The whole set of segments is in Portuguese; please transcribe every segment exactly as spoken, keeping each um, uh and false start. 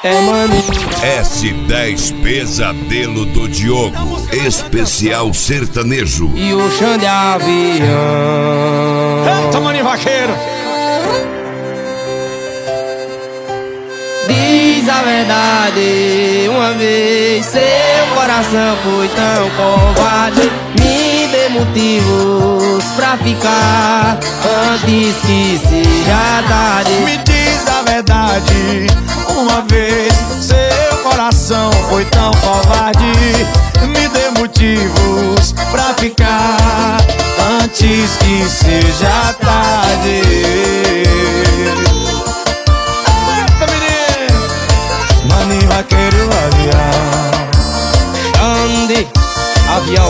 É mano. S dez Pesadelo do Diogo, especial sertanejo. E o chão de avião. Eita, maninho vaqueiro. Diz a verdade, uma vez seu coração foi tão covarde. Me dê motivos pra ficar antes que seja tarde. Me diz a verdade, uma vez seu coração foi tão covarde. Me dê motivos pra ficar antes que seja tarde. Eita, menino! Maninho vaqueiro, avião. Ande, avião.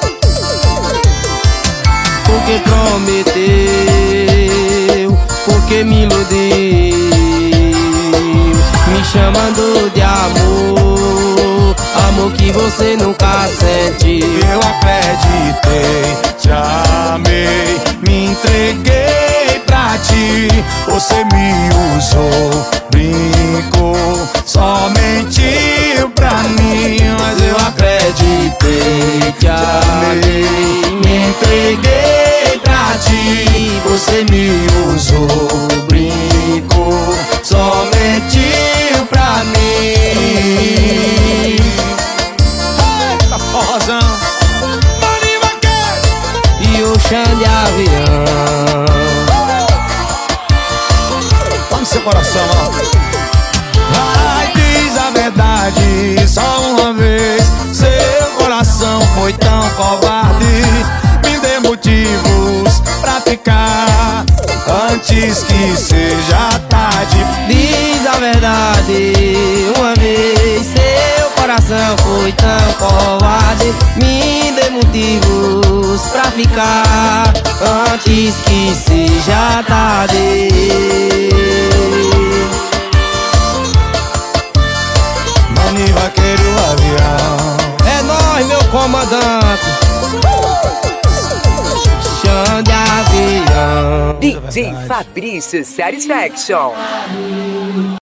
Porque prometeu, porque me iludiu, me chamando de amor, amor que você nunca sentiu. Eu acreditei, te amei, me entreguei pra ti. Você me usou, brincou, só mentiu pra mim. Mas eu acreditei, te amei, me entreguei pra ti. Você me usou, brincou, só mentiu pra mim. Eita, forrozão, maninho vaqueiro. E o chão de avião. Põe seu coração, ó. Ai, diz a verdade, só uma vez seu coração foi tão covarde. Me dê motivos pra ficar antes que seja tarde. Diz a verdade, uma vez seu coração foi tão covarde. Me dê motivos pra ficar antes que seja tarde. Maninho vaqueiro, avião. É nóis, meu comandante. Chão de avião. D J Fabrício Satisfaction.